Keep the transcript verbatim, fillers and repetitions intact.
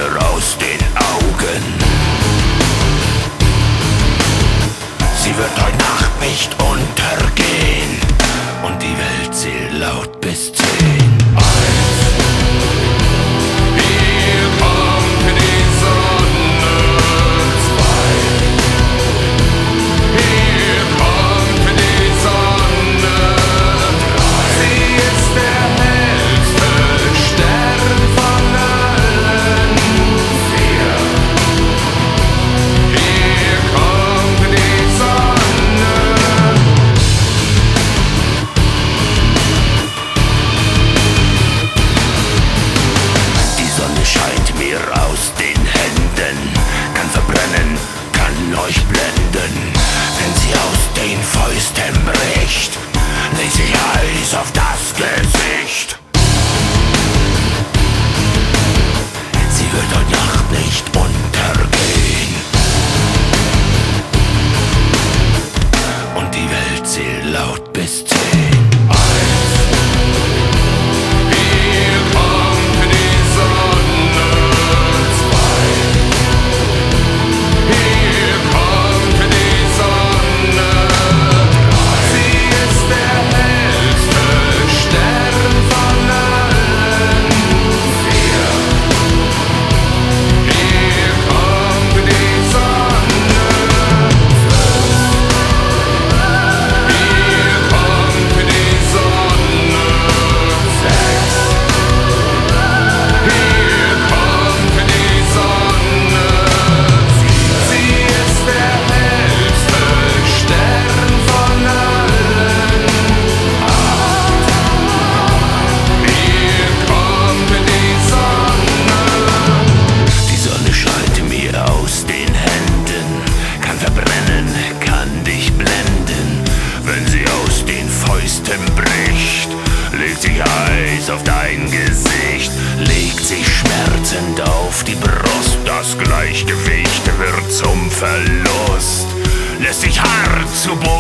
aus den Augen. Sie wird heute Nacht nicht untergehen und die Welt zählt laut bis zehn. Aus den Händen, kann verbrennen, kann euch blenden. Wenn sie aus den Fäusten bricht, legt sich Eis auf das Gesicht. Sie wird heute Nacht nicht untergehen und die Welt zählt laut bis zehn. Bricht, legt sich Eis auf dein Gesicht, legt sich schmerzend auf die Brust. Das Gleichgewicht wird zum Verlust, lässt sich hart zu Boden